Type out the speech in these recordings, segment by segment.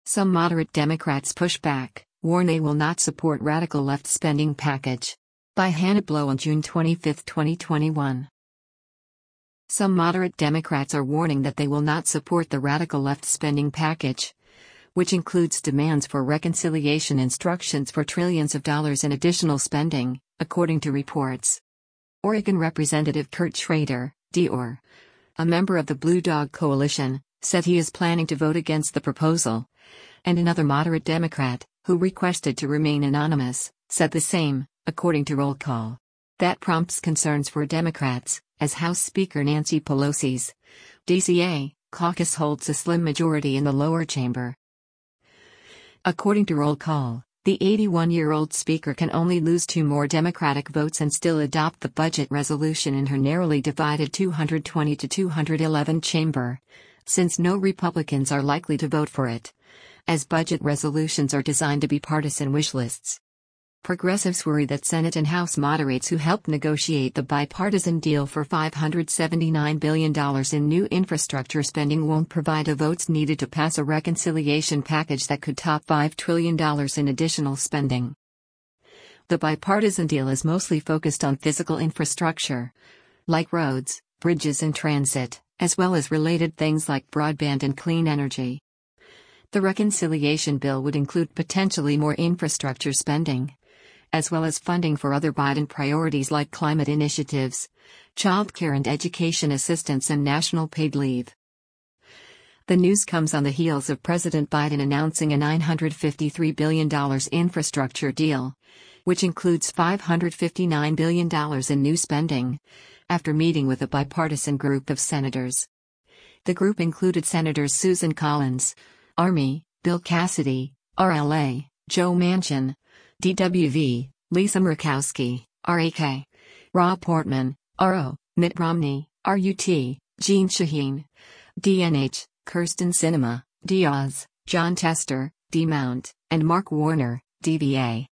Some moderate Democrats push back, warn they will not support radical left spending package. By Hannah Blow on June 25, 2021. Some moderate Democrats are warning that they will not support the radical left spending package, which includes demands for reconciliation instructions for trillions of dollars in additional spending, according to reports. Oregon Representative Kurt Schrader, D.O.R., a member of the Blue Dog Coalition, said he is planning to vote against the proposal, and another moderate Democrat, who requested to remain anonymous, said the same, according to Roll Call. That prompts concerns for Democrats, as House Speaker Nancy Pelosi's DCA caucus holds a slim majority in the lower chamber. According to Roll Call, the 81-year-old speaker can only lose 2 more Democratic votes and still adopt the budget resolution in her narrowly divided 220 to 211 chamber, since no Republicans are likely to vote for it, as budget resolutions are designed to be partisan wish lists. Progressives worry that Senate and House moderates who helped negotiate the bipartisan deal for $579 billion in new infrastructure spending won't provide the votes needed to pass a reconciliation package that could top $5 trillion in additional spending. The bipartisan deal is mostly focused on physical infrastructure, like roads, bridges, and transit, as well as related things like broadband and clean energy. The reconciliation bill would include potentially more infrastructure spending, as well as funding for other Biden priorities like climate initiatives, childcare and education assistance, and national paid leave. The news comes on the heels of President Biden announcing a $953 billion infrastructure deal, which includes $559 billion in new spending, after meeting with a bipartisan group of senators. The group included Senators Susan Collins, Army, Bill Cassidy, RLA, Joe Manchin, DWV, Lisa Murkowski, RAK, Rob Portman, RO, Mitt Romney, RUT, Jeanne Shaheen, DNH, Kirsten Sinema, Diaz, John Tester, D-Mount, and Mark Warner, DVA.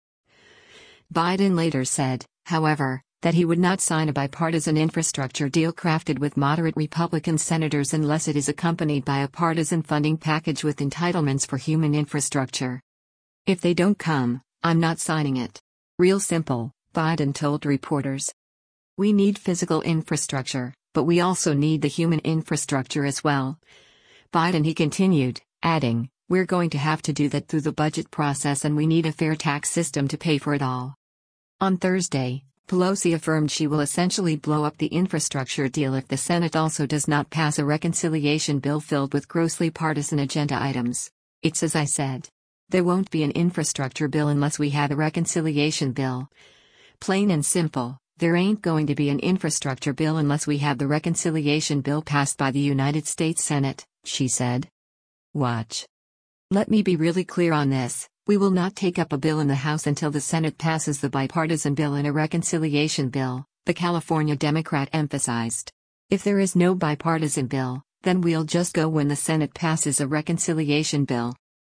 Biden later said, however, that he would not sign a bipartisan infrastructure deal crafted with moderate Republican senators unless it is accompanied by a partisan funding package with entitlements for human infrastructure. If they don't come, I'm not signing it. Real simple, Biden told reporters. We need physical infrastructure, but we also need the human infrastructure as well. Biden, he continued, adding, we're going to have to do that through the budget process, and we need a fair tax system to pay for it all. On Thursday, Pelosi affirmed she will essentially blow up the infrastructure deal if the Senate also does not pass a reconciliation bill filled with grossly partisan agenda items. It's as I said. There won't be an infrastructure bill unless we have a reconciliation bill. Plain and simple, there ain't going to be an infrastructure bill unless we have the reconciliation bill passed by the United States Senate, she said. Watch. Let me be really clear on this. We will not take up a bill in the House until the Senate passes the bipartisan bill and a reconciliation bill, the California Democrat emphasized. If there is no bipartisan bill, then we'll just go when the Senate passes a reconciliation bill.